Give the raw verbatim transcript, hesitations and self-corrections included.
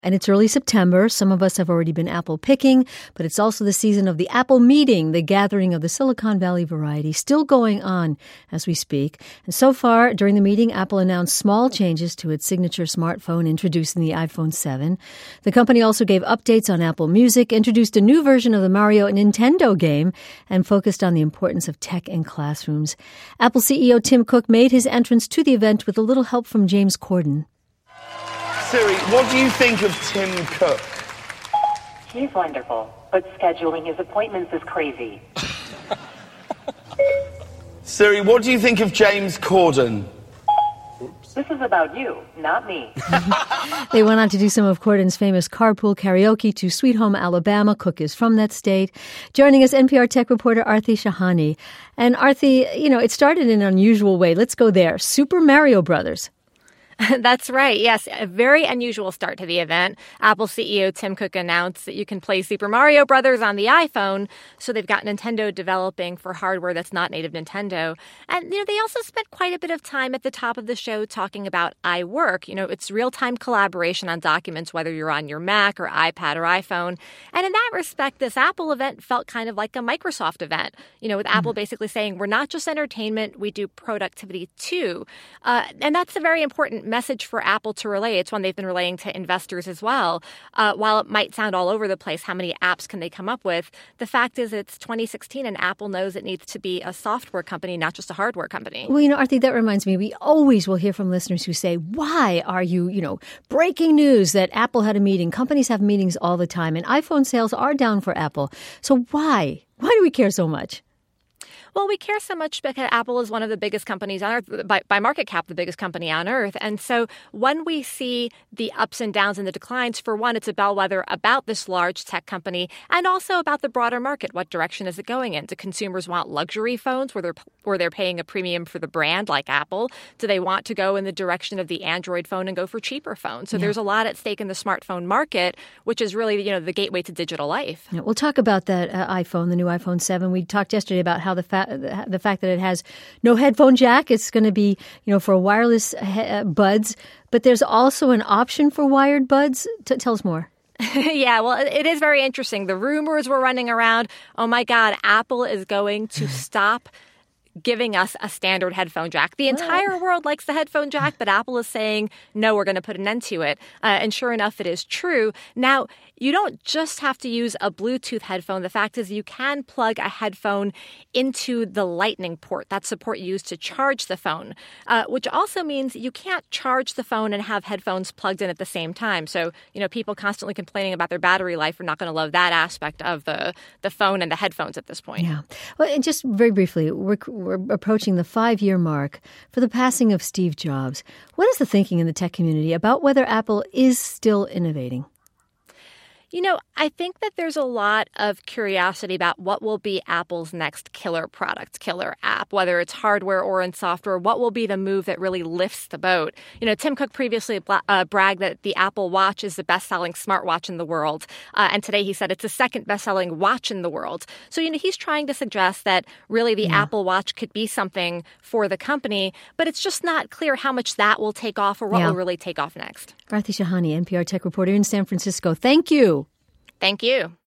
And it's early September. Some of us have already been apple picking, but it's also the season of the Apple Meeting, the gathering of the Silicon Valley variety, still going on as we speak. And so far, during the meeting, Apple announced small changes to its signature smartphone introduced in the iPhone seven. The company also gave updates on Apple Music, introduced a new version of the Mario Nintendo game, and focused on the importance of tech in classrooms. Apple C E O Tim Cook made his entrance to the event with a little help from James Corden. Siri, what do you think of Tim Cook? He's wonderful, but scheduling his appointments is crazy. Siri, what do you think of James Corden? This is about you, not me. They went on to do some of Corden's famous carpool karaoke to Sweet Home Alabama. Cook is from that state. Joining us, N P R tech reporter Aarti Shahani. And Aarti, you know, it started in an unusual way. Let's go there. Super Mario Brothers. That's right. Yes, a very unusual start to the event. Apple C E O Tim Cook announced that you can play Super Mario Brothers on the iPhone. So they've got Nintendo developing for hardware that's not native Nintendo. And, you know, they also spent quite a bit of time at the top of the show talking about iWork. You know, it's real-time collaboration on documents, whether you're on your Mac or iPad or iPhone. And in that respect, this Apple event felt kind of like a Microsoft event, you know, with mm-hmm. Apple basically saying, we're not just entertainment, we do productivity too. Uh, and that's a very important message for Apple to relay. It's one they've been relaying to investors as well. Uh, while it might sound all over the place, how many apps can they come up with? The fact is it's twenty sixteen and Apple knows it needs to be a software company, not just a hardware company. Well, you know, Aarti, that reminds me, we always will hear from listeners who say, why are you, you know, breaking news that Apple had a meeting? Companies have meetings all the time and iPhone sales are down for Apple. So why? Why do we care so much? Well, we care so much because Apple is one of the biggest companies on earth, by, by market cap, the biggest company on earth. And so when we see the ups and downs and the declines, for one, it's a bellwether about this large tech company and also about the broader market. What direction is it going in? Do consumers want luxury phones where they're, where they're paying a premium for the brand like Apple? Do they want to go in the direction of the Android phone and go for cheaper phones? So yeah. There's a lot at stake in the smartphone market, which is really, you know, the gateway to digital life. Yeah, we'll talk about that uh, iPhone, the new iPhone seven. We talked yesterday about how the fa- the fact that it has no headphone jack. It's going to be, you know, for wireless he- buds. But there's also an option for wired buds. T- tell us more. Yeah, well, it is very interesting. The rumors were running around. Oh, my God, Apple is going to stop giving us a standard headphone jack. The entire world likes the headphone jack, but Apple is saying, no, we're going to put an end to it. Uh, and sure enough, it is true. Now, you don't just have to use a Bluetooth headphone. The fact is you can plug a headphone into the Lightning port. That's the port you use to charge the phone, uh, which also means you can't charge the phone and have headphones plugged in at the same time. So, you know, people constantly complaining about their battery life are not going to love that aspect of the, the phone and the headphones at this point. Yeah. Well, and just very briefly, we're, we're approaching the five-year mark for the passing of Steve Jobs. What is the thinking in the tech community about whether Apple is still innovating? You know, I think that there's a lot of curiosity about what will be Apple's next killer product, killer app, whether it's hardware or in software. What will be the move that really lifts the boat? You know, Tim Cook previously bla- uh, bragged that the Apple Watch is the best-selling smartwatch in the world. Uh, and today he said it's the second best-selling watch in the world. So, you know, he's trying to suggest that really the yeah. Apple Watch could be something for the company, but it's just not clear how much that will take off or what yeah. will really take off next. Aarti Shahani, N P R tech reporter in San Francisco. Thank you. Thank you.